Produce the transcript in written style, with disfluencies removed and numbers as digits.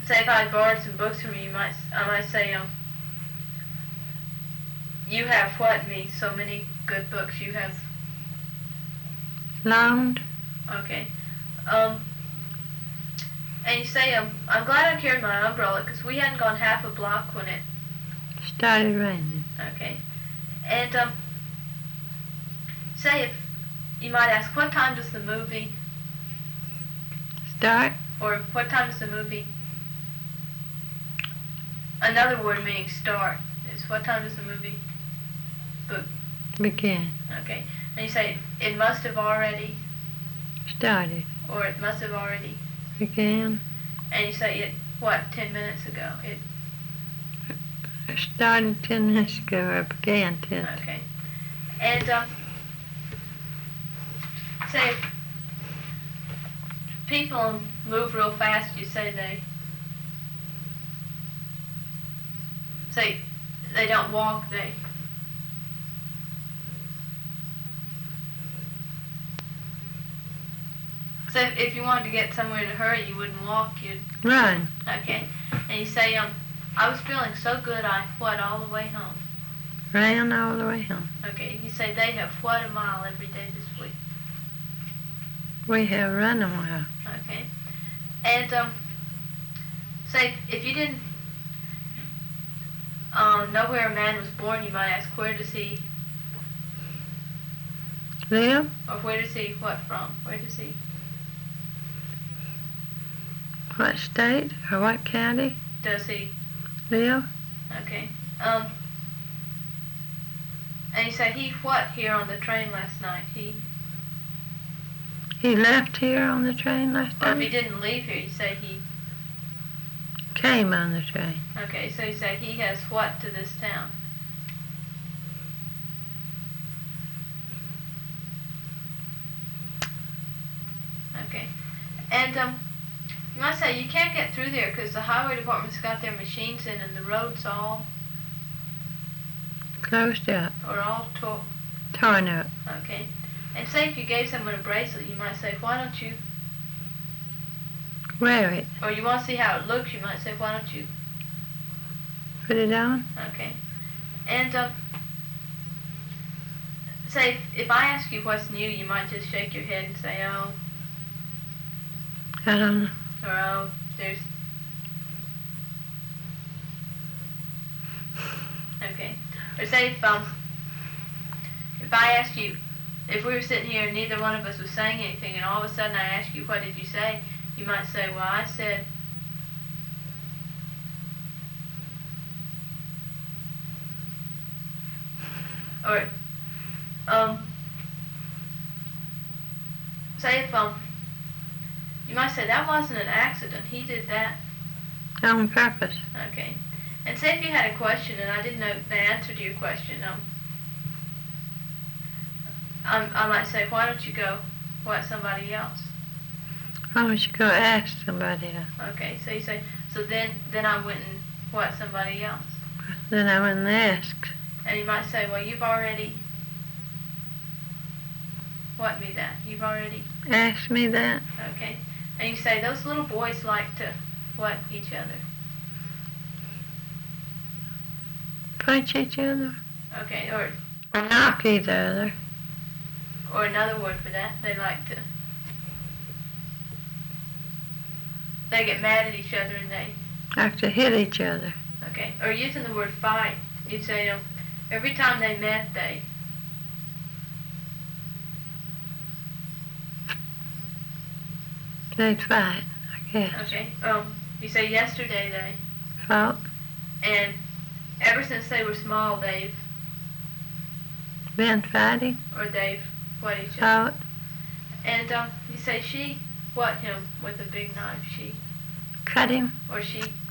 say if I borrowed some books from you, I might say, you have what me? So many good books you have loaned. Okay. And you say, I'm glad I carried my umbrella because we hadn't gone half a block when it started raining. Okay. And say if you might ask, what time does the movie start? Or what time does the movie? Another word meaning start is what time does the movie begin? Okay. And you say it must have already started. Or it must have already began. And you say it 10 minutes ago? It started 10 minutes ago or began 10. Okay. And say if people move real fast, you say they don't walk, So if you wanted to get somewhere in a hurry, you wouldn't walk, you'd run. Okay. And you say, I was feeling so good I all the way home. Ran all the way home. Okay. You say they have a mile every day this week. We have run a mile. Okay. And say if you didn't know where a man was born, you might ask, where does he live? Or where does he from? Where does he? What state or what county does he live? Okay. And you say he here on the train last night? He left here on the train last night? Or if he didn't leave here, you say he came on the train. Okay, so you say he has what to this town? Okay. And you might say you can't get through there because the highway department's got their machines in and the road's all closed up. Or all torn up. Okay. And say if you gave someone a bracelet, you might say, why don't you wear it? Or you want to see how it looks, you might say, why don't you put it on? Okay. And say if I ask you what's new, you might just shake your head and say, oh. I don't know. Or oh, there's. Okay. Or say if I asked you, if we were sitting here and neither one of us was saying anything, and all of a sudden I asked you, what did you say? You might say, well, I said. Or, say if, you might say, that wasn't an accident, he did that. On purpose. Okay. And say if you had a question and I didn't know the answer to your question, I might say, why don't you go somebody else? Why don't you go ask somebody else? Okay, so you say, so then I went and somebody else. Then I went and asked. And you might say, well, you've already me that. You've already asked me that. Okay. And you say, those little boys like to each other? Punch each other. Okay, or knock each other. Or another word for that, they get mad at each other and they like to hit each other. Okay. Or using the word fight, you'd say, every time they met, they'd fight, I guess. Okay. You say yesterday they fought. And ever since they were small, they've been fighting. Or they've each other. Fought. And you say she him with a big knife. She cut him. Or she